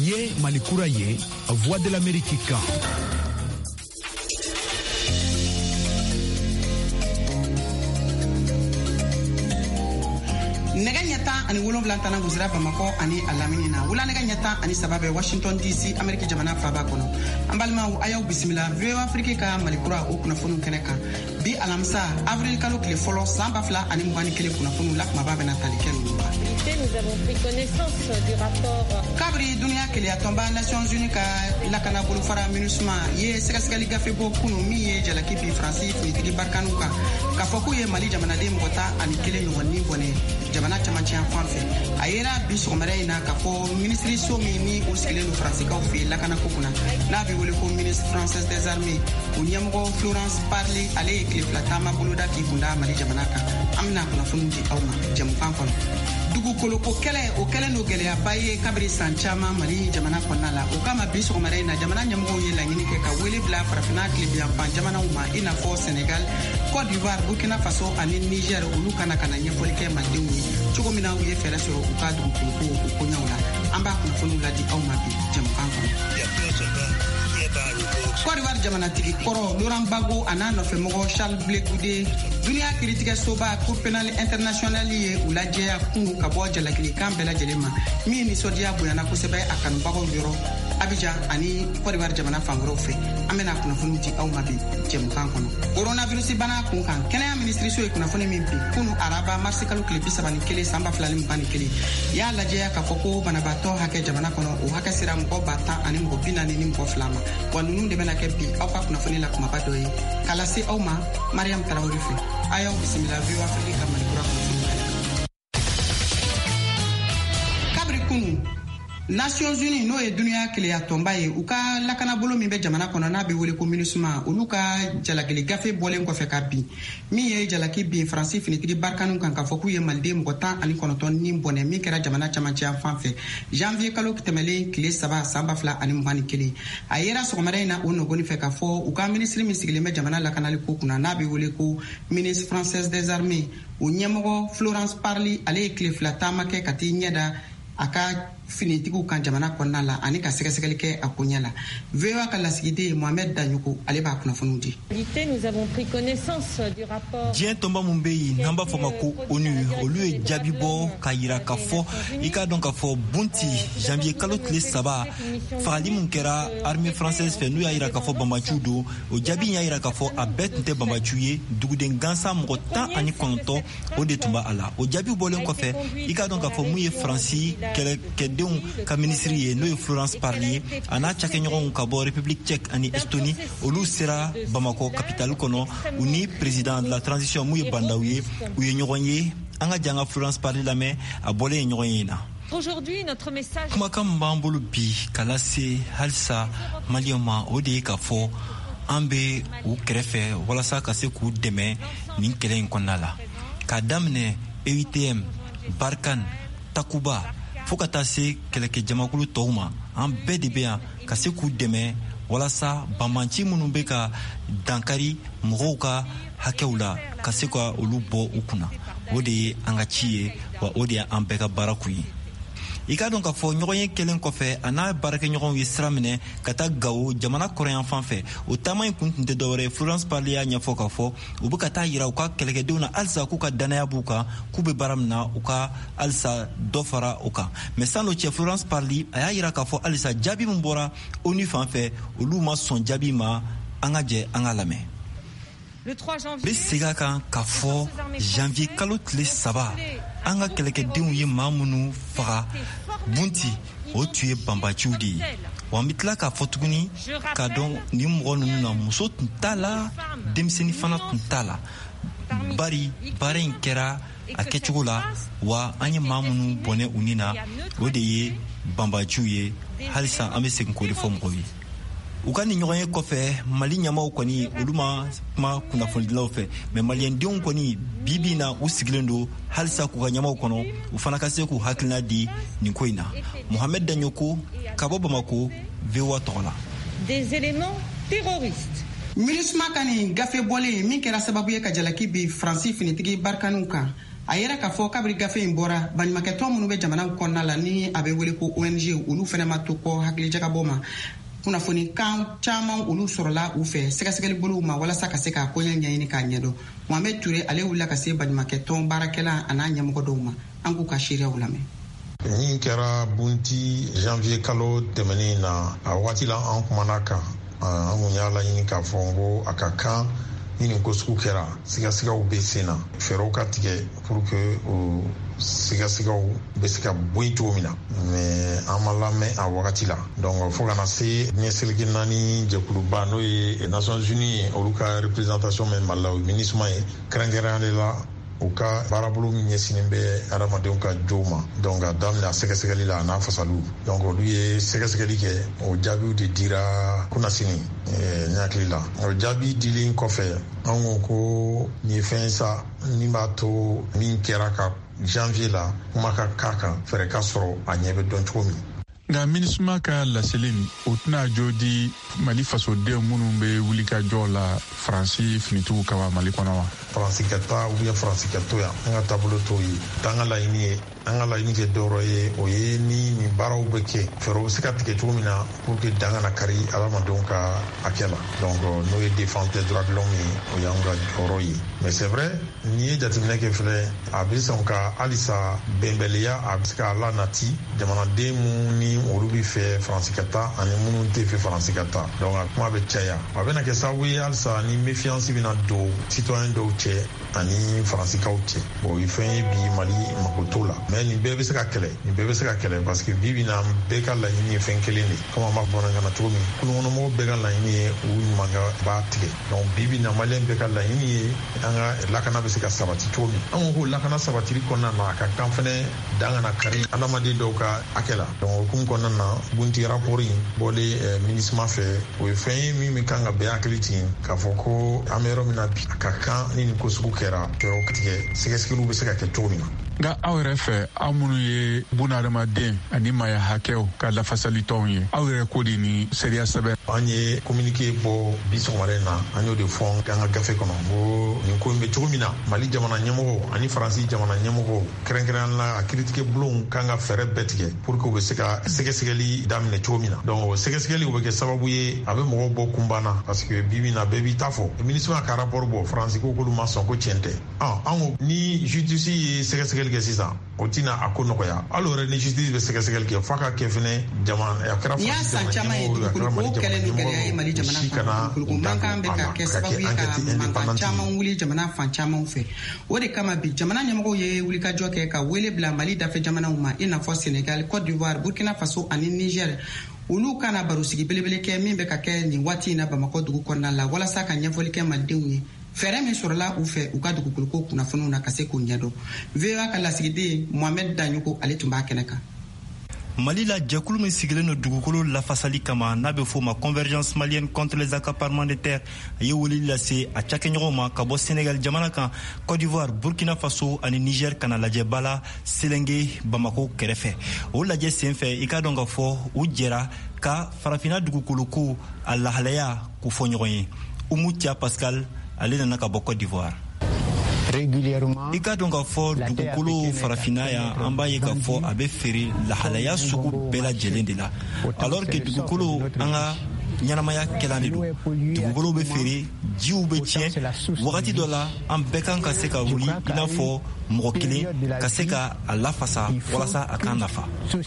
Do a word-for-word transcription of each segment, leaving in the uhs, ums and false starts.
Niye Malikura ye, Voix de l'Amérique kan. Nega nyata ani wolonwula tana guzira Bamako ani alamini na wula nega nyata ani sababe Washington D C Amerika jamana faba kono ambalma ayaw bismillah V O A Afrique ka Malikura o kuna fonu keneka bi alamsa avril kalo kile folo samba fla ani mugani kele kuna fonu lak mababe na talikelu. Nous avons pris connaissance du rapport. Kabri dunia kele atomba Nations Unies ka lakana bulu fara minusma ye sekaskali gafe bo kunu mi ye jalaki bi France ni tigi barkanuka ka foku ye Mali jamana de mota ani kele no woni bone jamana chamanchi en France ayera bi somare ina ka fo ministre so mi ni o skele no France ka fi lakana kokuna na bi wole ko ministre française des armées o nyamgo Florence Parly ale kele platama bulu da ki bunda Mali jamana ka amna kuna fundi awma jam kan kono dugu koloko kele o kele no gele abaye kabri sanchama Mali jamana konala o kama bi somare ina jamana nyamgo ye la ngini ke ka wele bla farafina klibia pan jamana uma ina fo Sénégal Côte d'Ivoire Burkina Faso ani Niger ulu kana kana nyefoli ke maldewu chugo mina uye fere soro u ka dugu koloko o ko nyawla amba kuna fonu ladi awma bi jam kan kono Côte d'Ivoire jamana tigi koro Laurent Gbagbo ana no fe mogo Charles Blé Goudé dunia critique soba Cour pénale internationale ye ulaje kunu kabo jalakili kambela jelema mi ni sodia buyana ko sebe akan bago yoro Abidjan ani Côte d'Ivoire jamana fangoro fe amena kuna funu ti awma bi jam kan kono coronavirus bana kun kan kenya ministry so kuna funu mi bi kunu araba marsikalu klipi sabani kele samba flali mbani kele ya laje ka foko bana bato hake jamana kono o haka sira mko bata ani mko bina ni mko flama wanunu de bena kebi awka kuna funu la kuma badoyi kala se awma Mariam Traoré fe ayo bismillah V O A Afrique ka Malikura kuna funu kabri kunu Nations Unies no e dunia kile ya tomba ye uka lakana bolo mi be jamana kono na be wele ko minusma uluka jalageli gafe bolen ko fe ka bi mi ye jalaki bi France finitigi barkanu kan ka foku ye malde mo tan ani kono ton ni bone mi kera jamana chamanchi fanfe janvier kalo kitemele kile saba samba fla ani mbani kile ayera so komare na ono goni fe ka fo uka ministre mi sigile me jamana lakana ko kuna na be wele ko ministre française des armées o nyemo Florence Parly ale kile fla tamake kati nyada aka finitigu kan jamana konna la ani ka sɛgɛsɛgɛli kɛ a ko ɲɛ la V O A ka lasigiden Mohamed Danyoko ale b'a kunnafoniw di. Nous avons pris connaissance du rapport. Diɲɛ tɔnba mun bɛ yen n'an b'a fɔ ma ko ONU olu ye jaabi bɔ ka yira ka fɔ i k'a dɔn ka fɔ bunti janvier kalo tile saba fagali mun kɛra armée française fɛ n'u y'a yira ka fɔ banbaciw don o jaabi y'a yira ka fɔ a bɛɛ tun tɛ banbaciw ye duguden gansan mɔgɔ tan ani kɔnɔntɔn o de tun b'a a la o jaabi bɔlen kɔfɛ i k'a dɔn ka fɔ mun ye faransi kɛlɛkɛdenw ka ministre ye n'o ye Florence Parly a n'a cakɛɲɔgɔnw ka bɔ République tchèque ani Estonie olu sera Bamako capitale kɔnɔ u ni président de la transition mun ye bandaw ye u ye ɲɔgɔn ye an ka janga Florence Parly lamɛn a bɔlen ye ɲɔgɔn ye na. Aujourd'hui, notre message. Kumakan min b'an bolo bi ka lase halisa maliyɛnw ma o de ye ka fɔ an bɛ u kɛrɛfɛ walasa ka se k'u dɛmɛ nin kɛlɛ in kɔnɔna la k'a daminɛ E U T M Barkhane Takuba fo ka taa se kɛlɛkɛ jamakulu tɔw ma an bɛɛ de bɛ yan ka se k'u dɛmɛ walasa banbanci minnu bɛ ka dankari mɔgɔw ka hakɛw la ka se ka olu bɔ u kunna o de ye an ka ci ye wa o de ye an bɛɛ ka baara kun ye i k'a dɔn k'a fɔ ɲɔgɔn ye kelen kɔfɛ a n'a baarakɛɲɔgɔnw ye sira minɛ ka taa Gao jamana kɔrɔyan fan fɛ o taama in kun tun tɛ dɔwɛrɛ ye Florence Parly y'a ɲɛfɔ k'a fɔ u bɛ ka taa yira u ka kɛlɛkɛdenw na halisa k'u ka danaya b'u kan k'u bɛ baara min na u ka halisa dɔ fara u kan mɛ sann'o cɛ Florence Parly a y'a yira k'a fɔ halisa jaabi min bɔra ONU fan fɛ olu ma sɔn jaabi ma an ka jɛ an ka lamɛn. Bɛ segin a kan k'a fɔ janvier kalo tile saba an ka kɛlɛkɛdenw ye maa minnu faga bunti o tun ye banbaciw de ye wa an bɛ tila k'a fɔ tuguni k'a dɔn nin mɔgɔ ninnu na muso tun t'a la denmisɛnnin fana tun t'a la bari baara in kɛra a kɛcogo la wa an ye maa minnu bɔnɛ u ni na o de ye banbaciw ye halisa an bɛ segin k'o de fɔ mɔgɔw ye. U ka nin ɲɔgɔn ye kɔfɛ Mali ɲɛmaw kɔni olu ma kuma kunnafonidilaw fɛ mɛ maliyɛndenw kɔni bibi na u sigilen don halisa k'u ka ɲɛmaw kɔnɔ u fana ka se k'u hakilina di nin ko in na. Mohamed Danyoko ka bɔ Bamako V O A tɔgɔ la. Des éléments terroristes. Minusma kani gafe bɔlen min kɛra sababu ye ka jalaki bi France finitigi barkanuw kan a yɛrɛ k'a fɔ kabiri gafe in bɔra baɲumankɛtɔn minnu bɛ jamana kɔnɔna la ni a bɛ wele ko O N G olu fɛnɛ ma to kɔ hakilijagabɔ ma kunnafoni kan caman olu sɔrɔla u fɛ sɛgɛsɛgɛli bolow ma walasa ka se k'a koɲɛ ɲɛɲini k'a ɲɛdɔn. Mohamed Ture ale wulila ka se baɲumankɛtɔn baarakɛla a n'a ɲɛmɔgɔ dɔw ma an k'u ka seereyaw lamɛn. Min kɛra bunti janvier kalo tɛmɛnen na a waati la an kumana kan an kun y'a laɲini k'a fɔ n ko a ka kan ni nin ko sugu kɛra sigasigaw bɛ sen na fɛɛrɛw ka tigɛ pour que o sigasigaw bɛ se ka bɔ yen cogo min na mais an ma lamɛn a wagati la donc fo kana se ɲɛseligi naani jɛkuluba n'o ye Nations Unies olu ka représentation mɛn Mali la o MINUSMA ye kɛrɛnkɛrɛnnen la u ka baarabolo min ɲɛsinen bɛ adamadenw ka jow ma donc a daminɛ a sɛgɛsɛgɛli la a n'a fasaliw donc olu ye sɛgɛsɛgɛli kɛ o jaabiw de dira kunasini n hakili la o jaabi dilen kɔfɛ an ko ko nin ye fɛn sa min b'a to min kɛra ka janvier la kuma ka k'a kan fɛrɛ ka sɔrɔ a ɲɛ bɛ dɔn cogo min. Nka MINUSMA ka laseli o tɛna jo di Mali fasodenw minnu bɛ wuli ka jɔ la Faransi finitigiw kama Mali kɔnɔ wa? Faransi ka taa ou bien Faransi ka to yan an ka taabolo t'o ye t'an ka laɲini ye an ka laɲini kɛ dɔwɛrɛ ye o ye ni nin baaraw bɛ kɛ fɛɛrɛw bɛ se ka tigɛ cogo min na pour que dan kana kari adamadenw ka hakɛ la donc n'o ye défense des droits de l'homme ye o y'an ka jɔyɔrɔ ye mais c'est vrai n'i ye jateminɛ kɛ filɛ a bɛ sɔn ka halisa bɛnbɛliya a bɛ se ka lanati jamanaden minnu ni olu bɛ fɛ Faransi ka taa ani minnu tɛ fɛ Faransi ka taa donc a kuma bɛ caya a bɛna kɛ sababu ye halisa ni méfiance bɛna don citoyen dɔw cɛ ani Faransikaw cɛ bon o ye fɛn ye bi Mali mako t'o la mais nin bɛɛ bɛ se ka kɛlɛ nin bɛɛ bɛ se ka kɛlɛ parce que bi bi na bɛɛ ka laɲini ye fɛn kelen de comme an b'a bamanankan na cogo min kulukɔnɔmɔgɔw bɛɛ ka laɲini ye u ɲuman ka b'a tigɛ donc bi bi na Maliyɛn bɛɛ ka laɲini ye an ka lakana bɛ se ka sabati cogo min an ko ko lakana sabatili kɔnɔna na a ka kan fɛnɛ dan kana kari adamaden dɔw ka hakɛ la donc o hukumu kɔnɔna na bunti rapport in bɔlen MINUSMA fɛ o ye fɛn ye min bɛ kan ka bɛɛ hakili ci k'a fɔ ko an bɛ yɔrɔ min na bi a ka kan ni nin ko sugu kɛra fɛɛrɛw ka tigɛ sɛgɛsɛgɛliw bɛ se ka kɛ cogo min na. Nka aw yɛrɛ fɛ aw minnu ye bunadamaden ani maaya hakɛw ka lafasali tɔnw ye aw yɛrɛ ko de ni seereya sɛbɛn. An ye communiqué bɔ bi sɔgɔmada in na an y'o de fɔ an ka gafe kɔnɔ ko nin ko in bɛ cogo min na Mali jamana ɲɛmɔgɔw ani Faransi jamana ɲɛmɔgɔw kɛrɛnkɛrɛnnen la a kiiritigɛ bulonw kan ka fɛɛrɛ bɛɛ tigɛ pour que u bɛ se ka sɛgɛsɛgɛli daminɛ cogo min na donc o sɛgɛsɛgɛli o bɛ kɛ sababu ye a bɛ mɔgɔw bɔ kunban na parce que bi bi na bɛɛ b'i ta fɔ MINUSMA ka rapport bɔ Faransi ko k'olu ma sɔn ko tiɲɛ tɛ an ko ni justice ye sɛgɛsɛgɛli kɛ sisan o tina a ko nɔgɔya hali o yɛrɛ ni justice bɛ sɛgɛsɛgɛli kɛ f'a ka kɛ fɛnɛ jamana a kɛra Faransi jamana ɲɛmɔgɔw a kɛra Mali jamana si kana mankan bɛ ka kɛ sababu ye ka mankan caman wuli jamana fan camanw fɛ o de kama bi jamana ɲɛmɔgɔw ye wulikajɔ kɛ ka wele bila Mali dafɛ jamanaw ma i n'a fɔ Senegal, Côte d'Ivoire, Burkina Faso ani Niger olu kana baro sigi belebele kɛ min bɛ ka kɛ nin waati in na Bamakɔ dugu kɔnɔna la walasa ka ɲɛfɔli kɛ malidenw ye fɛɛrɛ min sɔrɔla u fɛ u ka dugukolo kunnafoniw na ka se k'u ɲɛdɔn. V O A ka lasigiden Mohamed Daɲoko ale tun b'a kɛnɛ kan. Mali la jɛkulu min sigilen don dugukolo lafasali kama n'a bɛ fɔ ma convergence malienne contre les accaparements de terre a ye weleli lase a cakɛɲɔgɔnw ma ka bɔ Sénégal jamana kan Côte d'Ivoire, Burkina Faso ani Niger kana lajɛ bala Selenge Bamako kɛrɛfɛ o lajɛ senfɛ i ka dɔn ka fɔ u jɛra ka farafina dugukoloko a lahalaya k'u fɔ ɲɔgɔn ye. Umu Tia Pascal ale nana ka bɔ Côte d'Ivoire. I ka dɔn k'a fɔ dugukolo farafina yan an b'a ye k'a fɔ a bɛ feere lahalaya sugu bɛɛ lajɛlen de la alors que dugukolo an ka ɲɛnamaya kɛlan de don dugukolo bɛ feere jiw bɛ tiɲɛ wagati dɔ la an bɛɛ kan ka se ka wuli i n'a fɔ mɔgɔ kelen ka se ka a lafasa walasa a kan nafa.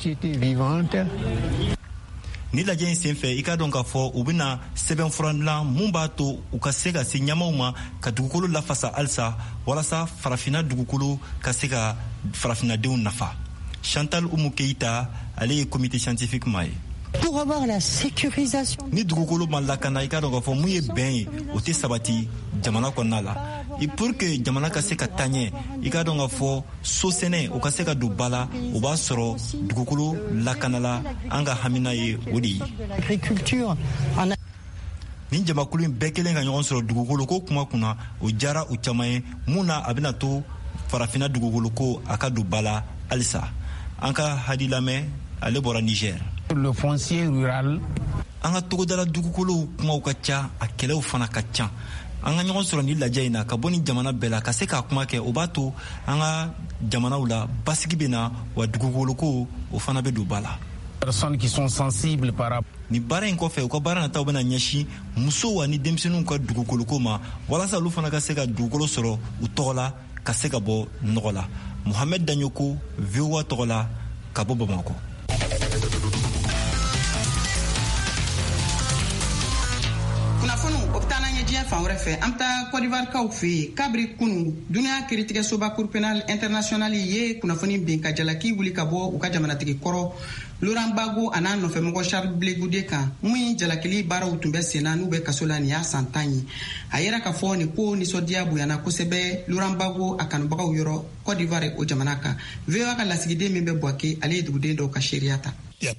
Ni lajɛ in senfɛ i ka dɔn k'a fɔ u bɛna sɛbɛnfura dilan mun b'a to u ka se ka se ɲamaw ma ka dugukolo lafasa halisa walasa farafina dugukolo ka se ka farafinadenw nafa. Chantal Oumou Keita ale ye comité scientifique ma ye. Pour avoir la sécurisation. Ni dugukolo ma lakana i ka dɔn k'a fɔ mun ye bɛn ye o tɛ sabati jamana kɔnɔna la. Et pour que jamana ka se ka taa ɲɛ i ka dɔn k'a fɔ so sɛnɛ o ka se ka don ba la o b'a sɔrɔ dugukolo lakanala an ka hamina ye o de ye. Agriculture. Nin jamakulu in bɛɛ kelen ka ɲɔgɔn sɔrɔ dugukolo ko kuma kunna o jara u caman ye mun na a bɛna to farafina dugukolo ko a ka don ba la halisa. An ka hadi lamɛn ale bɔra Niger. Le foncier rural. An ka togodala dugukolo kumaw ka ca a kɛlɛw fana ka ca. an ka ɲɔgɔn sɔrɔ ni lajɛ in na ka bɔ ni jamana bɛɛ la ka se k'a kuma kɛ o b'a to an ka jamanaw la basigi bɛ na wa dugukoloko o fana bɛ don ba la. Personnes qui sont sensibles par rapport ni baara in kɔfɛ u ka baara nataw bɛna ɲɛsin musow ani denmisɛnninw ka dugukoloko ma walasa olu fana ka se ka dugukolo sɔrɔ u tɔgɔ la ka se ka bɔ nɔgɔ la. Mohamed Danyoko, V O A tɔgɔ la ka bɔ Bamako. kunnafoni o bɛ taa n'an ye diɲɛ fan wɛrɛ fɛ an bɛ taa Côte d'Ivoire kaw fɛ yen kabiri kunu duniya kiiritigɛsoba Cour pénale internationale ye kunnafoni bin ka jalaki wuli ka bɔ u ka jamanatigi kɔrɔ Laurent Gbagbo a n'a nɔfɛmɔgɔ Charles Blé Goudé kan mun jalakili baaraw tun bɛ sen na n'u bɛ kaso la nin y'a san tan ye a yɛrɛ ka fɔ nin ko nisɔndiya bonyana kosɛbɛ Laurent Gbagbo a kanubagaw yɔrɔ Côte d'Ivoire o jamana kan V O A ka lasigiden min bɛ Buaké ale ye duguden dɔw ka seereya ta.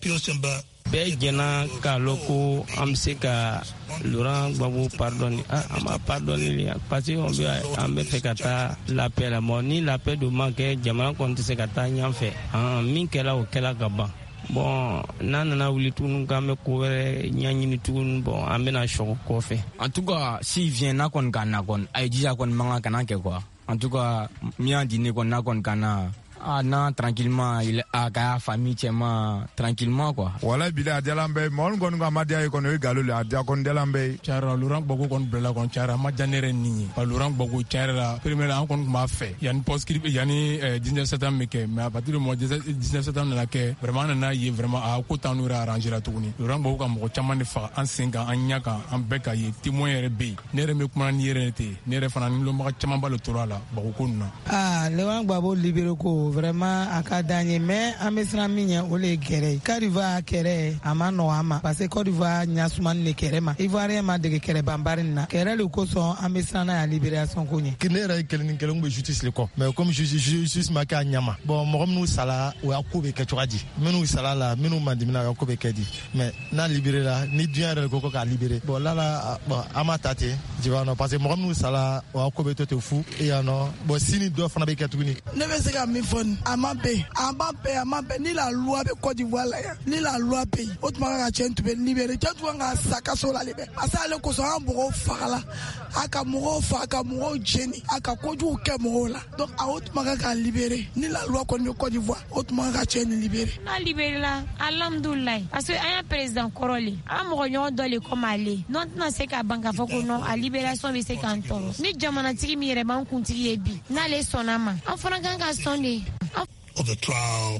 bɛɛ jɛna k'a lɔn ko an bɛ se ka Laurent Gbagbo pardonner an b'a pardonner parce que an bɛ fɛ ka taa la paix la mɔ ni la paix dun ma kɛ jamana kɔni tɛ se ka taa ɲɛfɛ min kɛla o kɛla ka ban bon n'an nana wuli tuguni k'an bɛ ko wɛrɛ ɲɛɲini tuguni bon an bɛna sɔgɔ kɔfɛ. En tout cas s'il vient n'a kɔni ka na kɔni a ye jija kɔni man kan kana kɛ quoi en tout cas min y'a di ne kɔni n'a kɔni ka na ah non tranquillement il a ka famille cɛma tranquillement quoi wala bila adialan bɛ mɔgɔ kɔni ka ma diya ye kɔni o ye nkalon le a diya kɔni dialan bɛ Cayara Laurent Gbagbo kɔni bilala kɔni cayara a ma diya ne yɛrɛ ni ye Laurent Gbagbo cayara premier an kɔni tun b'a fɛ yanni post-script yanni dix-neuf septembre bɛ kɛ mais à partir du mois dix-neuf septembre nana kɛ vraiment an nana ye vraiment a ko t'an n'u yɛrɛ arrangé la tuguni Laurent Gbagbo ka mɔgɔ caman de faga an sen kan an ɲɛ kan an bɛɛ ka ye témoin yɛrɛ bɛ yen ne yɛrɛ bɛ kuma ni yɛrɛ ten ne yɛrɛ fana ni lɔnbaga caman ba le tora la Gbagbo ko ninnu na. ah Laurent Gbagbo libéré ko vraiment a ka d'an ye mais an bɛ siran min ɲɛ o le ye kɛrɛ ye Côte d'Ivoire kɛrɛ a ma nɔgɔ an ma parce que Côte d'Ivoire ɲasumani de kɛrɛ ma Ivoirien ma dege kɛrɛ banbari nin na kɛrɛ le kosɔn an bɛ siran n'a ye libération ko ɲɛ. ne yɛrɛ ye kelen ni kelen bɛ justice le kɔ mais comme justice ma kɛ a ɲama bon mɔgɔ minnu sala o y'a ko bɛ kɛ cogoya di minnu sala la minnu man dimina a ka ko bɛ kɛ di mais n'a libéré la ni diɲɛ yɛrɛ ko ko k'a libéré bon là là bon an ma ta ten tu vois non parce que mɔgɔ minnu sala o y'a ko bɛ to ten fu et yan nɔ bon sini dɔ fana bɛ kɛ tuguni. ne bɛ se ka min fɔ nin a ma bɛn a ma bɛn a ma bɛn ni la loi bɛ Côte d'Ivoire la yan ni la loi bɛ yen o tuma ka cɛ tun bɛ libéré cɛ tun ka sa kaso la de bɛ parce que ale kosɔn an mɔgɔw fagala a ka mɔgɔw faga ka mɔgɔw jeni a ka kojugu kɛ mɔgɔw la donc a o tuma ka ka libéré ni la loi kɔni bɛ Côte d'Ivoire o tuma ka cɛ ni libéré. n'a libéré la alhamdulilayi parce que an y'a président kɔrɔlen an mɔgɔ ɲɔgɔn dɔ le comme ale n'o tɛna se ka ban k'a fɔ ko non a libération bɛ se k'an tɔɔrɔ ni jamanatigi min yɛrɛ b'an kuntigi ye bi n'ale sɔnna ma an fana kan ka sɔn de. of the trial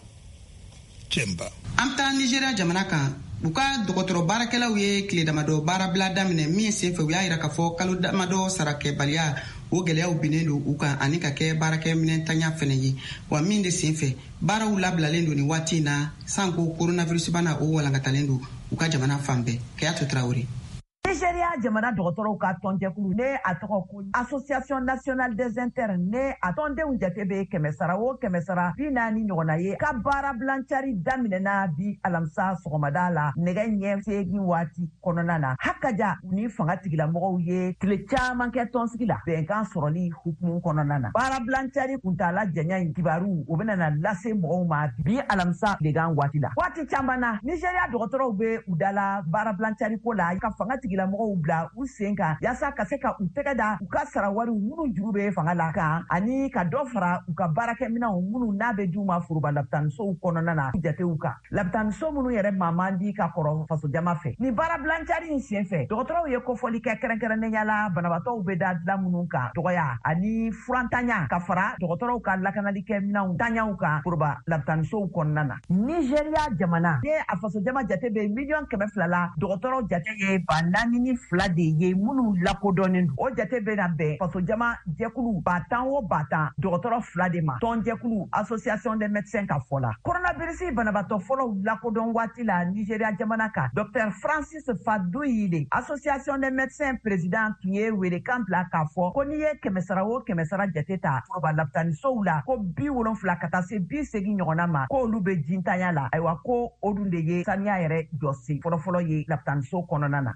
chamber. An bɛ taa Nigéria jamana kan u ka dɔgɔtɔrɔ baarakɛlaw ye tile damadɔ baarabila daminɛ min sen fɛ u y'a jira k'a fɔ kalo damadɔ sarakɛbaliya o gɛlɛyaw binnen don u kan ani ka kɛ baarakɛ minɛntanya fɛnɛ ye wa min de sen fɛ baaraw labilalen don nin waati in na sanko coronavirus bana o walankatalen don u ka jamana fan bɛɛ Kɛyatu Tarawele. Nigeria jamana dɔgɔtɔrɔw ka tɔnjɛkulu ne a tɔgɔ ko Association nationale des internes ne a tɔndenw jate bɛ kɛmɛ sara o kɛmɛ sara bi naani ɲɔgɔnna ye ka baara bilancari daminɛna bi alamisa sɔgɔmada la nɛgɛ ɲɛ seegin waati kɔnɔna na hakaja ni fanga tigilamɔgɔw ye tile caman kɛ tɔnsigi la bɛnkan sɔrɔli hukumu kɔnɔna na baara bilancari kuntala janya in kibaru o bɛna na lase mɔgɔw ma bi alamisa tilegan waati la waati caman na Nigeria dɔgɔtɔrɔw bɛ u dala baara bilancari ko la ka fanga tigila mɔgɔw bila u sen kan yasa ka se ka u tɛgɛ da u ka sarawariw minnu juru bɛ fanga la kan ani ka dɔ fara u ka baarakɛminɛnw minnu n'a bɛ d'u ma foroba lapitanisow kɔnɔna na jatew kan lapitaniso minnu yɛrɛ maa man di ka kɔrɔ faso jama fɛ ni baara bilancari in sen fɛ dɔgɔtɔrɔw ye kofɔli kɛ kɛrɛnkɛrɛnnenya la banabaatɔw bɛ da dilan minnu kan dɔgɔya ani furantanya ka fara dɔgɔtɔrɔw ka lakanalikɛminɛnw tanyaw kan foroba lapitanisow kɔnɔna na Nigeria jamana ne a faso jama jate bɛ miliyɔn kɛmɛ fila la dɔgɔtɔrɔw jate ye ba naani ni fila de ye minnu lakodɔnnen don o jate bɛ na bɛn faso jama jɛkulu ba tan o ba tan dɔgɔtɔrɔ fila de ma tɔn jɛkulu Association des médecins ka fɔ la coronavirus banabaatɔ fɔlɔw lakodɔn waati la Nigeria jamana kan Docteur Francis Fadouyile Association des médecins président tun ye welekan bila k'a fɔ ko n'i ye kɛmɛ sara o kɛmɛ sara jate ta foroba lapitanisow la ko bi wolonfila ka taa se bi segin ɲɔgɔnna ma ko olu bɛ jintanya la ayiwa ko o dun de ye saniya yɛrɛ jɔsi fɔlɔfɔlɔ ye lapitaniso kɔnɔna na Nigeria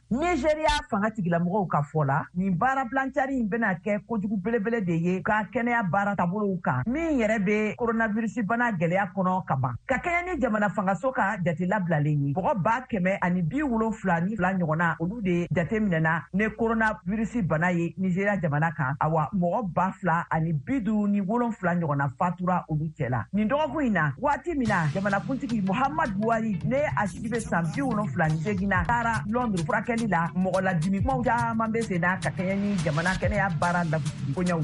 Nigeria fanga tigilamɔgɔw ka fɔ la nin baara blancari in bɛna kɛ kojugu belebele de ye ka kɛnɛya baara taabolow kan min yɛrɛ bɛ coronavirus bana gɛlɛya kɔnɔ ka ban ka kɛɲɛ ni jamana fangaso ka jate labilalen ye mɔgɔ ba kɛmɛ ani bi wolonfila ni fila ɲɔgɔnna olu de jate minɛna ne coronavirus bana ye Nigeria jamana kan awa mɔgɔ ba fila ani bi duuru ni wolonfila ɲɔgɔnna fatura olu cɛ la nin dɔgɔkun in na waati min na jamanakuntigi Muhammadu Buhari ne a sigi bɛ san bi wolonfila ni seginna taara Londres furakɛli la mɔgɔ ladimi kumaw caman bɛ sen na ka kɛɲɛ ni jamana kɛnɛya baara lagosili koɲɛw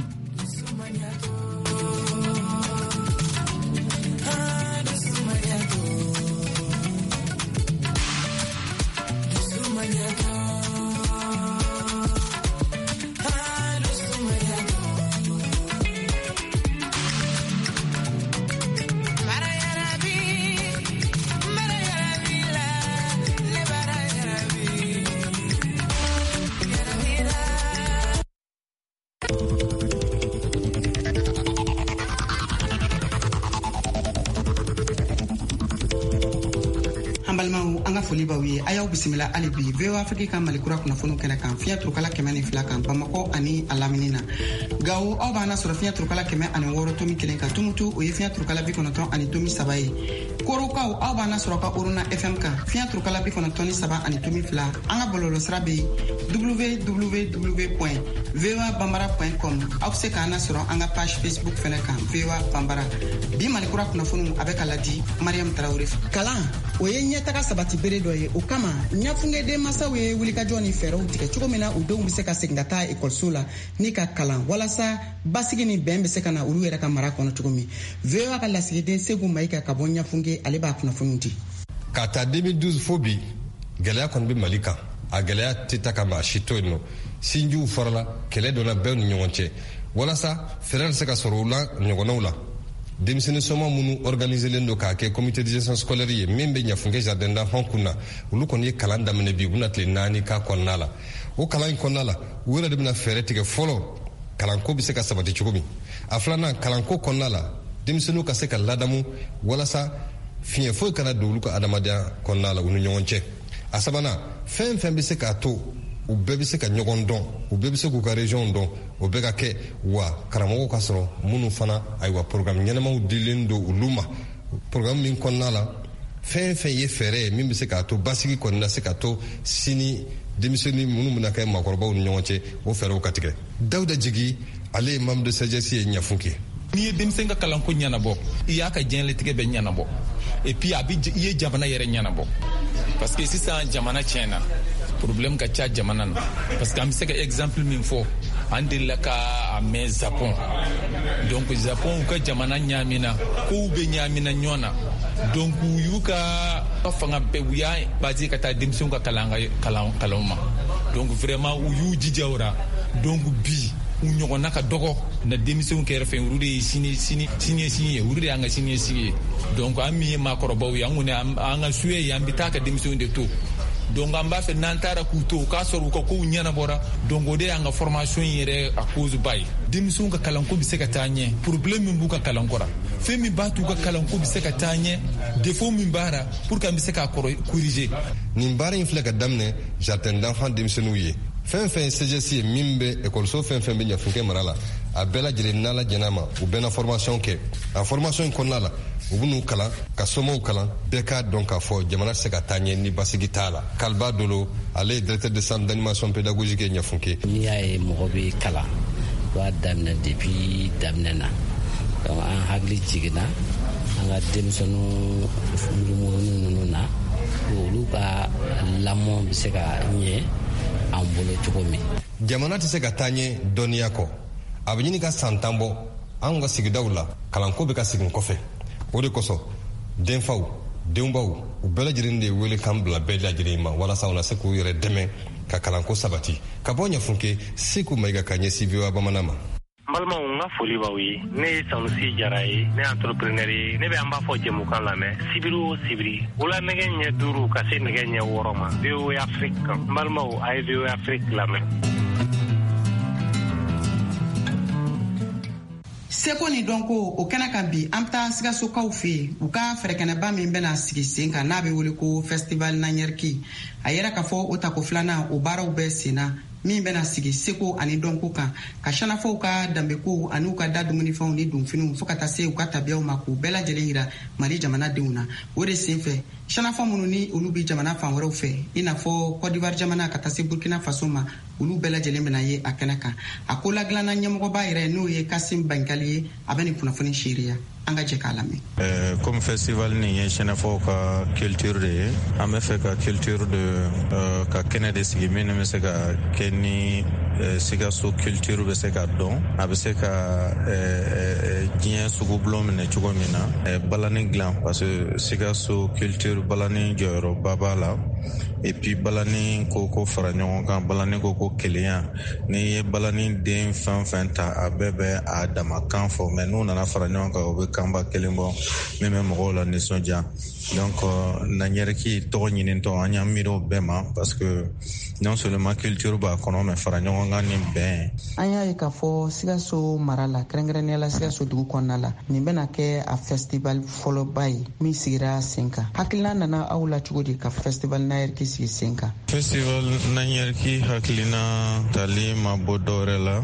foli baw ye ayaw bisimila ali bi V O A Afrique ka malikura kunnafoniw kɛnɛ kan fiɲɛ turukala kɛmɛ ni fila kan Bamako ani a lamini na Gawo aw b'an sɔrɔ fiɲɛ turukala kɛmɛ ani wɔɔrɔ tomi kelen kan Tumutu o ye fiɲɛ turukala bi kɔnɔntɔn ani tomi saba ye Korokaw aw b'an sɔrɔ ka Oruna F M kan fiɲɛ turukala bi kɔnɔntɔn ni saba ani tomi fila an ka bɔlɔlɔ sira bɛ w w w point v o a bambara point com aw bɛ se k'an sɔrɔ an ka page Facebook fɛnɛ kan V O A Bambara bi malikura kunnafoniw a bɛ ka ladi Mariam Tarawele kalan o ye ɲɛtaga sabati bere dɔ ye o kama ɲafungeden masaw ye wulikajɔ ni fɛɛrɛw tigɛ cogo min na u denw bɛ se ka segin ka taa ekɔliso la ni ka kalan walasa basigi ni bɛn bɛ se ka na olu yɛrɛ ka mara kɔnɔ cogo min V O A ka lasigiden Segu Mayiga ka bɔ ɲafunge ale b'a kunnafoniw di ka taa deux mille douze fo bi gɛlɛya kɔni bɛ Mali kan a gɛlɛya tɛ ta ka maa si to yen nɔ sinjiw farala kɛlɛ donna bɛɛ ni ɲɔgɔn cɛ walasa fɛɛrɛ bɛ se ka sɔrɔ u la ɲɔgɔnnaw la denmisɛnnin sɔma minnu organiselen don k'a kɛ comité de gestion scolaire ye min bɛ ɲafunge jardin d'enfants kun na olu kɔni ye kalan daminɛ bi u bɛna tile naani k'a kɔnɔna la o kalan in kɔnɔna la u yɛrɛ de bɛna fɛɛrɛ tigɛ fɔlɔ kalanko bɛ se ka sabati cogo min a filanan kalanko kɔnɔna la denmisɛnninw ka se ka ladamu walasa fiɲɛ foyi kana don olu ka adamadenya kɔnɔna la u ni ɲɔgɔn cɛ a sabanan fɛn fɛn bɛ se k'a to u bɛɛ bɛ se ka ɲɔgɔn dɔn u bɛɛ bɛ se k'u ka région dɔn o bɛɛ ka kɛ wa karamɔgɔw ka sɔrɔ minnu fana ayiwa programme ɲɛnamaw dilen don olu ma programme min kɔnɔna la fɛn fɛn ye fɛɛrɛ ye min bɛ se k'a to basigi kɔni na se ka to sini denmisɛnnin minnu bɛna kɛ maakɔrɔbaw ni ɲɔgɔn cɛ o fɛɛrɛw ka tigɛ Dawuda Jigi ale ye membre de S A G E S ye ɲafun kɛ n'i ye denmisɛn ka kalanko ɲɛnabɔ i y'a ka diɲɛlatigɛ bɛ ɲɛnabɔ et puis a bɛ i ye jamana yɛrɛ ɲɛnabɔ parce que sisan jamana tiɲɛna problème ka ca jamana na parce que an bɛ se ka exemple min fɔ an delila ka a mɛn Japon donc Japon u ka jamana ɲaamina kow bɛ ɲaamina ɲɔgɔn na donc u y'u ka fanga bɛɛ u y'a basé ka taa denmisɛnw ka kalan kalan kalanw ma donc vraiment u y'u jija o la donc bi u ɲɔgɔnna ka dɔgɔ na denmisɛnw kɛrɛfɛ olu de ye sini sini sini sini ye olu de y'an ka sini sigi ye donc an min ye maakɔrɔbaw ye an kɔni an ka suye ye an bɛ taa ka denmisɛnw de to donc an b'a fɛ n'an taara k'u to u k'a sɔrɔ u ka kow ɲɛnabɔra donc o de y'an ka formation yɛrɛ a cause ba ye denmisɛnw ka kalanko bɛ se ka taa ɲɛ problème min b'u ka kalanko ra fɛn min b'a to u ka kalanko bɛ se ka taa ɲɛ défaut min b'a ra pour que an bɛ se k'a corriger nin baara in filɛ ka daminɛ jardin d'enfants denmisɛnninw ye fɛn fɛn S A G E S ye min bɛ ekɔliso fɛn fɛn bɛ ɲafunkɛ mara la a bɛɛ lajɛlen n'ala jɛn'a ma u bɛɛ na formation kɛ a formation in kɔnɔna la u bɛn'u kalan ka somɔgɔw kalan bɛɛ k'a dɔn k'a fɔ jamana tɛ se ka taa ɲɛ ni basigi t'a la Kaliba Dolo ale ye directeur de centre d'animation pédagogique ye ɲafunke n'i y'a ye mɔgɔ bɛ kalan u b'a daminɛ depuis daminɛ na donc an hakili jiginna an ka denmisɛnninw murumuruni ninnu na olu ka lamɔ bɛ se ka ɲɛ an bolo cogo min jamana tɛ se ka taa ɲɛ dɔnniya kɔ a bɛ ɲini ka san tan bɔ anw ka sigidaw la kalanko bɛ ka segin kɔfɛ o de kosɔn denfaw denbaw u bɛɛ lajɛlen de wele kan bila bɛɛ lajɛlen ma walasa u na se k'u yɛrɛ dɛmɛ ka kalanko sabati ka bɔ ɲafunke Seku Mayiga ka ɲɛsin V O A bamanan ma n balimaw n ka foli b'aw ye ne ye Sanusi Jara ye ne ye entrepreneur ye ne bɛ an b'a fɔ jɛmukan lamɛn sibiri o sibiri wula nɛgɛ ɲɛ duuru ka se nɛgɛ ɲɛ wɔɔrɔ ma V O A Afrique kan n balimaw a ye V O A Afrique lamɛn seko ni dɔn ko o kɛnɛ kan bi an bɛ taa Sikasokaw fɛ yen u ka fɛɛrɛkɛnɛba min bɛna sigi sen kan n'a bɛ wele ko festival Nanyɛriki a yɛrɛ ka fɔ o tako filanan o baaraw bɛɛ senna min bɛna sigi seko ani dɔnko kan ka sɛnɛfɔw ka danbekow ani u ka da dumunifɛnw ni dunfiniw fo ka taa se u ka tabiyaw ma k'u bɛɛ lajɛlen yira Mali jamanadenw na o de senfɛ sɛnɛfɔ minnu ni olu bi jamana fan wɛrɛw fɛ i n'a fɔ Côte d'Ivoire jamana ka taa se Burkina Faso ma olu bɛɛ lajɛlen bɛna ye a kɛnɛ kan a ko ladilanna ɲɛmɔgɔba yɛrɛ n'o ye Kasim Bankali ye a bɛ nin kunnafoni seereya an ka jɛ k'a lamɛn. Comme festival nin ye sɛnɛfɔw ka culture de ye an bɛ fɛ ka culture de ka kɛnɛ de sigi min bɛ se ka kɛ ni Sikaso culture bɛ se ka dɔn a bɛ se ka diɲɛ sugu bulon minɛ cogo min na balani dilan parce que Sikaso culture balani jɔyɔrɔba b'a la et puis balani ko ko fara ɲɔgɔn kan balani ko ko kelenya n'i ye balani den fɛn fɛn ta a bɛɛ bɛ a dama kan fɔ mais n'u nana fara ɲɔgɔn kan o bɛ kanba kelen bɔ min bɛ mɔgɔw la nisɔndiya donc Nanyɛriki tɔgɔ ɲinitɔ an y'an miiri o bɛɛ ma parce que non seulement culture b'a kɔnɔ mais fara ɲɔgɔn kan ni bɛn. An y'a ye k'a fɔ Sikaso mara la kɛrɛnkɛrɛnnenya la Sikaso dugu kɔnɔna la nin bɛna kɛ a festival fɔlɔba ye min sigira sen kan hakilina nana aw la cogo di ka festival Nanyɛriki sigi sen kan. Festival Nanyɛriki hakilina tali ma bɔ dɔwɛrɛ la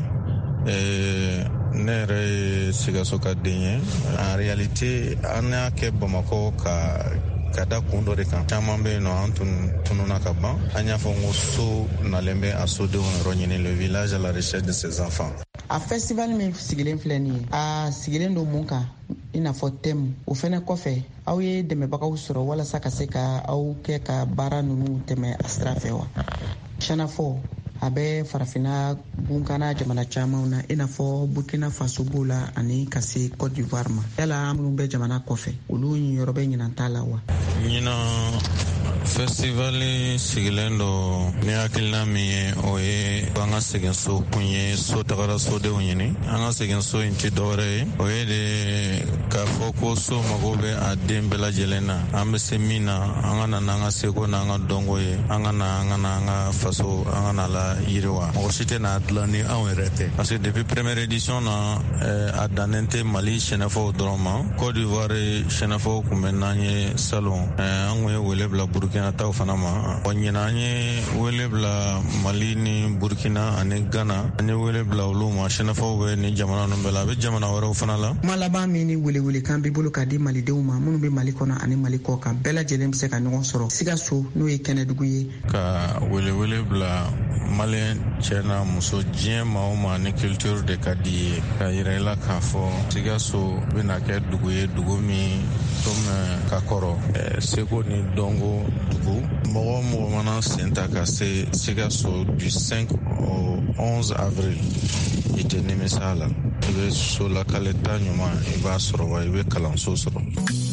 ne yɛrɛ ye Sikaso ka den ye en réalité an y'a kɛ Bamakɔ ka ka da kun dɔ de kan caman bɛ yen nɔ an tununa ka ban an y'a fɔ n ko so nalen bɛ a sodenw yɔrɔ ɲini le village à la recherche de ses enfants. A festival min sigilen filɛ nin ye a sigilen don mun kan i n'a fɔ thème o fɛnɛ kɔfɛ aw ye dɛmɛbagaw sɔrɔ walasa ka se ka aw kɛ ka baara ninnu tɛmɛ a sira fɛ wa. Sɛnɛfɔ a bɛ farafinna bunkana jamana camanw na i n'a fɔ Burkina Faso b'o la ani ka se Côte d'Ivoire ma yala minnu bɛ jamana kɔfɛ olu yɔrɔ bɛ ɲinan t'a la wa. ɲinan festival sigilen don ni hakilina min ye o ye an ka segin so kun ye so tagara sodenw ɲini an ka segin so in ti dɔwɛrɛ ye o ye de k'a fɔ ko so mago bɛ a den bɛɛ lajɛlen na an bɛ se min na an ka na n'an ka seko n'an ka dɔnko ye an ka na an ka na an ka faso an ka na la yiriwa mɔgɔ si tɛ n'a dilan ni anw yɛrɛ tɛ parce que depuis première édition na a dannen tɛ Mali sɛnɛfɔw dɔrɔn ma Côte d'Ivoire sɛnɛfɔw kun bɛ n'an ye salon an kun ye wele bila Burkina taw fana ma wa ɲinan an ye wele bila Mali ni Burkina ani Ghana an ye wele bila olu ma sɛnɛfɔw bɛ ni jamana ninnu bɛɛ la a bɛ jamana wɛrɛw fana la. Kuma laban min ni welewelekan b'i bolo k'a di malidenw ma minnu bɛ Mali kɔnɔ ani Mali kɔ kan bɛɛ lajɛlen bɛ se ka ɲɔgɔn sɔrɔ Sikaso n'o ye kɛnɛdugu ye. Ka welewele bila Malien cɛ n'a muso diɲɛ maa o maa ni culture de ka di ye ka yira i la k'a fɔ Sikaso bɛna kɛ dugu ye dugu min tɔmɛ ka kɔrɔ seko ni dɔnko dugu mɔgɔ mɔgɔ mana sen ta ka se Sikaso du cinq au onze avril i tɛ nimisa la i bɛ so lakalita ɲuman i b'a sɔrɔ wa i bɛ kalanso sɔrɔ.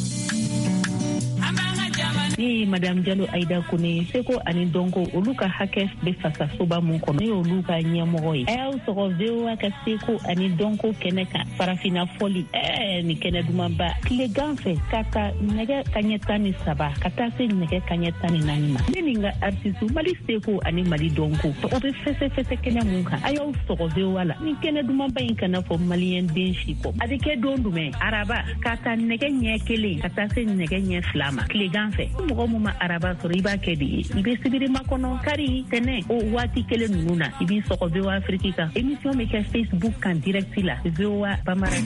Ni Madame Diallo Aïda Kone seko ani dɔnko olu ka hakɛ bɛ fasasoba mun kɔnɔ ni olu ka ɲɛmɔgɔ ye a y'aw sɔgɔ V O A ka seko ani dɔnko kɛnɛ kan farafinna fɔli ɛɛ ni kɛnɛ dumanba tilegan fɛ ka ta nɛgɛ kaɲɛ tan ni saba ka taa se nɛgɛ kaɲɛ tan ni naani ma ne ni n ka artiste Mali seko ani Mali dɔnko o bɛ fɛsɛfɛsɛ kɛnɛ mun kan a y'aw sɔgɔ V O A la ni kɛnɛ dumanba in kana fɔ maliyɛn den si kɔ a bɛ kɛ don jumɛn araba ka ta nɛgɛ ɲɛ kelen ka taa se nɛgɛ ɲɛ fila ma tilegan fɛ mɔgɔ mun ma araba sɔrɔ i b'a kɛ de ye i bɛ sibiri makɔnɔ kari tɛnɛ o waati kelen ninnu na i b'i sɔgɔ V O A Afrique kan émission bɛ kɛ Facebook kan direct la V O A Bamara.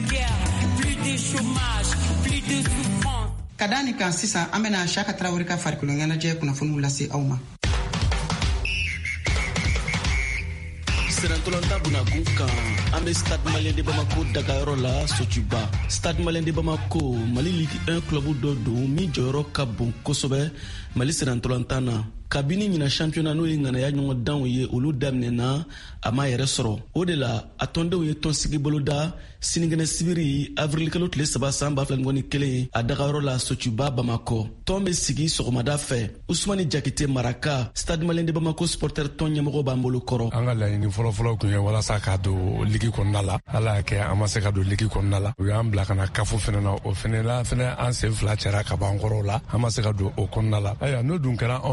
Ka da nin kan sisan an bɛna Saka Tarawele ka farikolo ɲɛnajɛ kunnafoniw lase aw ma. Sirantolanta bunakun kan an bɛ Stade Malien de Bamako dagayɔrɔ la Sotiba. Stade Malien de Bamako Mali Ligue un club dɔ don min jɔyɔrɔ ka bon kosɛbɛ Mali sirantolanta na. Kabini ɲina championnat n'o ye ŋanaya ɲɔgɔn danw ye olu daminɛna a ma yɛrɛ sɔrɔ o de la a tɔndenw ye tɔnsigi bolo da sinikɛnɛ sibiri avril kalo tile saba san ba fila ni kɔni kelen a dagayɔrɔ la Sotiba Bamakɔ tɔn bɛ sigi sɔgɔmada fɛ Usmani Jakite Maraka Stade Malien de Bamako supporter tɔn ɲɛmɔgɔ b'an bolo kɔrɔ. An ka laɲini fɔlɔfɔlɔ kun ye walasa ka don ligi kɔnɔna la ala y'a kɛ an ma se ka don ligi kɔnɔna la u y'an bila ka na kafo fɛnɛ na o fɛnɛ la fɛnɛ an sen fila cɛra ka ban kɔrɔ la an ma se ka don o kɔnɔna la ayiwa n'o dun kɛra anw na san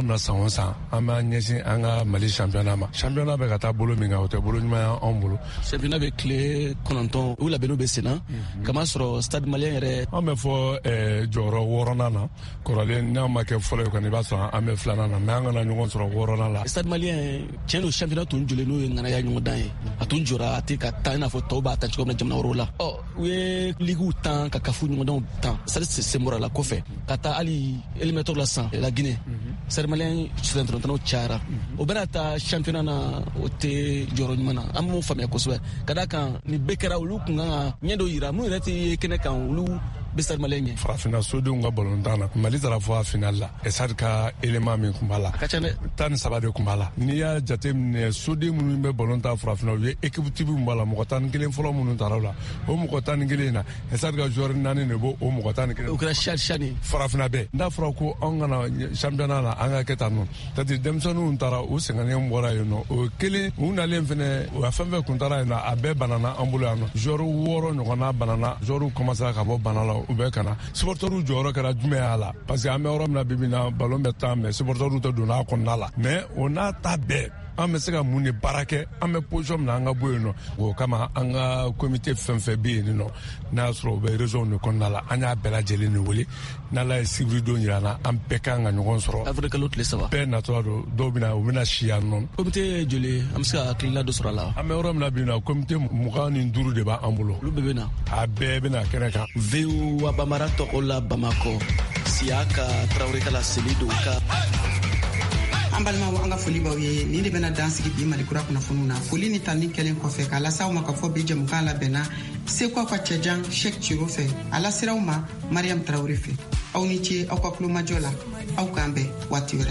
san san an b'a ɲɛsin an ka Mali championnat ma. Championnat bɛ ka taa bolo min kan o tɛ bolo ɲuman ye anw bolo. Championnat bɛ tile kɔnɔntɔn u labɛnniw bɛ sen na kama sɔrɔ stade malien yɛrɛ. An bɛ fɔ jɔyɔrɔ wɔɔrɔnan na kɔrɔlen n'a ma kɛ fɔlɔ ye kɔni i b'a sɔrɔ an bɛ filanan na mais an kana ɲɔgɔn sɔrɔ wɔɔrɔnan la. Stade malien tiɲɛ don championnat tun jɔlen n'o ye ŋanaya ɲɔgɔn dan ye a tun jɔra a tɛ ka taa i n'a fɔ tɔw b'a ta cogo min na jamana wɛrɛw la. Ɔ u ye ligiw tan ka kafu ɲɔgɔndanw tan sadi sen bɔra la kɔfɛ ka taa hali éliminateur la san la Guinée. Stade malien sɛbɛntɔnɔtɔnɔw cayara o bɛna taa championnat na o tɛ jɔyɔrɔ ɲuman na an b'o faamuya kosɛbɛ ka d'a kan ni bɛɛ kɛra olu kun kan ka ɲɛ dɔ yira mun yɛrɛ tɛ kɛnɛ kan olu bɛ stade malien ɲɛ. Farafinna sodenw ka balontan na Mali taara fɔ a final la Esad ka élément min tun b'a la a ka ca dɛ tan ni saba de tun b'a la n'i y'a jateminɛ soden minnu bɛ balontan farafinna u ye équipe type min b'a la mɔgɔ tan ni kelen fɔlɔ minnu taara o la o mɔgɔ tan ni kelen na Esad ka joueur naani de b'o o mɔgɔ tan ni kelen. o kɛra Chad Chani farafinna bɛɛ n'a fɔra ko an kana championnat la an ka kɛ tan nɔ c'est-à-dire denmisɛnninw taara u sɛgɛnnen bɔra yen nɔ o kelen u nalen fɛnɛ u fɛn fɛn kun taara yen nɔ a bɛɛ banana an bolo yan nɔ joueur wɔɔrɔ ɲɔgɔnna banana joueur commencera ka bɔ bana la u bɛɛ kana supporteru jɔyɔrɔ kɛra jumɛn y'a la parce que an bɛ yɔrɔ min na bi bi in na ballon bɛ tan mais supporteru tɛ don n'a kɔnɔna la mais o n'a ta bɛɛ an bɛ se ka mun de baara kɛ an bɛ position min na an ka bɔ yen nɔ o kama an ka comité fɛn fɛn bɛ yen nɔ n'a y'a sɔrɔ o bɛ région de kɔnɔna la an y'a bɛɛ lajɛlen de wele n'Ala ye sibiri don jira an na an bɛɛ kan ka ɲɔgɔn sɔrɔ. a fɔra kalo tile saba. bɛɛ natɔla don dɔw bɛ na u bɛ na si yan nɔ. comité joli an bɛ se ka hakilina dɔ sɔrɔ a la. an bɛ yɔrɔ min na bi na comité mugan ni duuru de b'an bolo. olu bɛɛ bɛ na. a bɛɛ bɛ na kɛnɛ kan. V O A Bamara tɔgɔ la Bamakɔ Siyaka Traoré Kala Selido ka. an balimaw an ka foli b'aw ye nin de bɛna dan sigi bi Malikura kunnafoniw na foli ni tani kɛlen kɔfɛ k'a lasaw ma ka fɔ bi jɛmukan labɛnna Seko ka cɛjan Sheikh Ciro fɛ a lasiraw ma Mariam Traoré fɛ aw ni ce aw ka kulomajɔ la aw k'an bɛn waati wɛrɛ.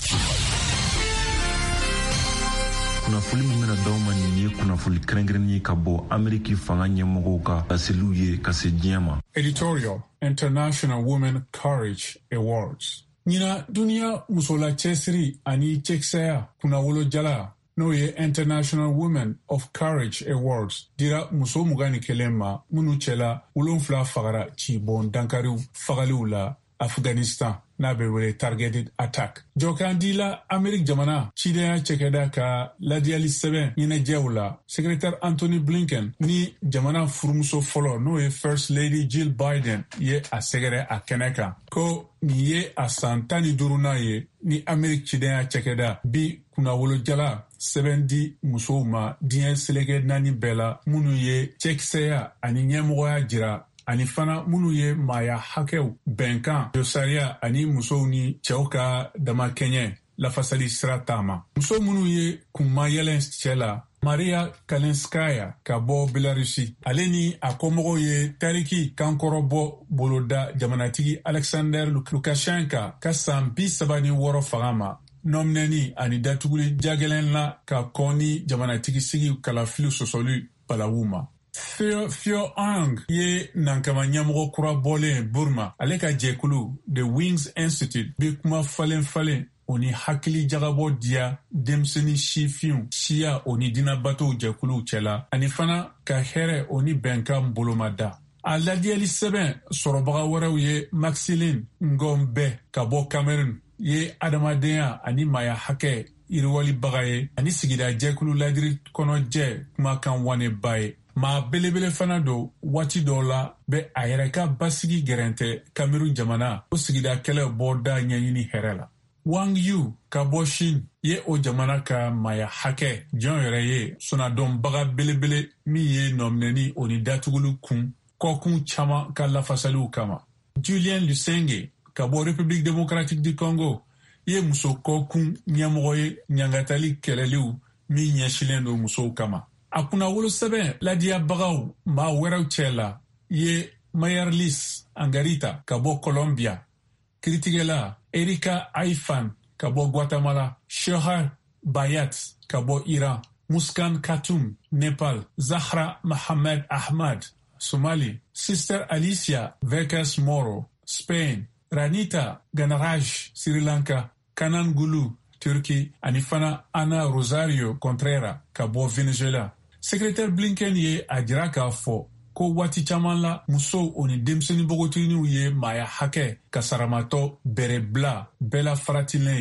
kunnafoni min bɛna d'aw ma nin ye kunnafoni kɛrɛnkɛrɛnnen ye ka bɔ Ameriki fanga ɲɛmɔgɔw ka laseliw ye ka se diɲɛ ma. Editorial International Women Courage Awards. Ɲina duniya musola cɛsiri ani cɛkisɛya kunnawolo jala n'o ye International Women of Courage Awards dira muso mugan ni kelen ma minnu cɛla wolonfila fagara cibɔn dankariw fagaliw la Afghanistan n'a bɛ wele targeted attack. Jɔkan dila Amerik jamana cidenya cɛkɛda ka ladiyali sɛbɛn ɲɛnajɛw la Secretary Anthony Blinken ni jamana furumuso fɔlɔ n'o ye First Lady Jill Biden ye a sɛgɛrɛ a kɛnɛ kan ko nin ye a san tan ni duurunan ye ni Amerik cidenya cɛkɛda bi kunnawolojala sɛbɛn di musow ma diɲɛ seleke naani bɛɛ la minnu ye cɛkisɛya ani ɲɛmɔgɔya jira ani fana minnu ye maaya hakɛw bɛnkan dosariya ani musow ni cɛw ka damakɛɲɛ lafasali sira taama. Muso minnu ye kunmayɛlɛn cɛ la Maria Kalinskaya ka bɔ Belarusi ale ni a kɔmɔgɔw ye tariki kankɔrɔbɔ boloda jamanatigi Alexander Lukashenka ka san bi saba ni wɔɔrɔ fanga ma nɔminɛni ani datuguli jagɛlɛn la ka kɔn ni jamanatigi sigi kalafili sɔsɔli balawu ma. Phyo Ang ye nankama ɲɛmɔgɔ kura bɔlen Burma ale ka jɛkulu The Wings Institute be kuma falen falen o ni hakili jagabɔ diya denmisɛnnin sifinw siya o ni dinabatow jɛkuluw cɛla ani fana ka hɛrɛ o ni bɛnkan bolomada. A ladiyali sɛbɛn sɔrɔbaga wɛrɛw ye Maxilin Ngombe ka bɔ Cameroon ye adamadenya ani maya hakɛ yiriwalibaga ye ani sigida jɛkulu ladiri kɔnɔjɛ kumakan waneba ye. Maa belebele fana don waati dɔw la bɛ a yɛrɛ ka basigi gɛrɛntɛ Cameroon jamana o sigida kɛlɛ bɔda ɲɛɲini hɛrɛ la. Wang Yu ka bɔ Chine ye o jamana ka maya hakɛ jɔn yɛrɛ ye sɔnadɔnbaga belebele min ye nɔminɛni o ni datuguli kun kɔkun caman ka lafasaliw kama. Julien Lusenge ka bɔ République démocratique du Congo ye muso kɔkun ɲɛmɔgɔ ye ɲangatali kɛlɛliw min ɲɛsilen don musow kama. A kunnawolo sɛbɛn ladiyabagaw maa wɛrɛw cɛ la ye Mayerlis Angarita ka bɔ Colombia, kiritigɛla Erika Aifan ka bɔ Guatemala, Shohar Bayat ka bɔ Iran, Muskan Khatum Nepal, Zahra Mohamed Ahmad Somali, Sister Alicia Vekas Moro Spain, Ranita Ganaraj Sri Lanka, Kanan Gulu Turkey ani fana Ana Rosario Contreras ka bɔ Venezuela. Secretary Blinken ye a jira k'a fɔ ko waati caman la musow o ni denmisɛnnin npogotiginiw ye maaya hakɛ ka saramatɔ bɛrɛbila bɛɛ la faratilen ye.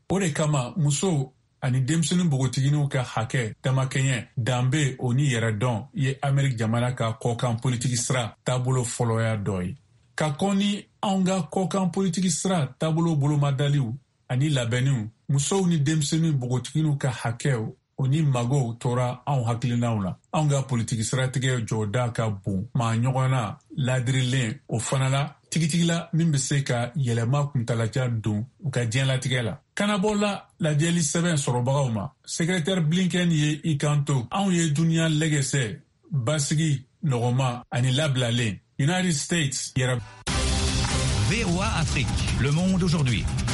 O de kama muso ani denmisɛnnin bogotiginiw ka hakɛ damakɛɲɛ danbe o ni yɛrɛdɔn ye Ameriki jamana ka kɔkan politiki sira taabolo fɔlɔya dɔ ye. Ka kɔn ni anw ka kɔkan politiki sira taabolo bolomadaliw ani labɛnniw, musow ni denmisɛnnin bogotiginiw ka hakɛw o ni magow tora anw hakilinaw la. Anw ka politiki siratigɛ jɔda ka bon maa ɲɔgɔnna ladirilen o fana la tigitigila min bɛ se ka yɛlɛma kuntalajan don u ka diɲɛlatigɛ la. Kanabɔ la lajɛli sɛbɛn sɔrɔbagaw ma, Secrétaire Blinken ye i kanto anw ye duniya lɛgɛsɛ basigi nɔgɔma ani labilalen United States yɛrɛ. V O A Afrique, le monde aujourd'hui.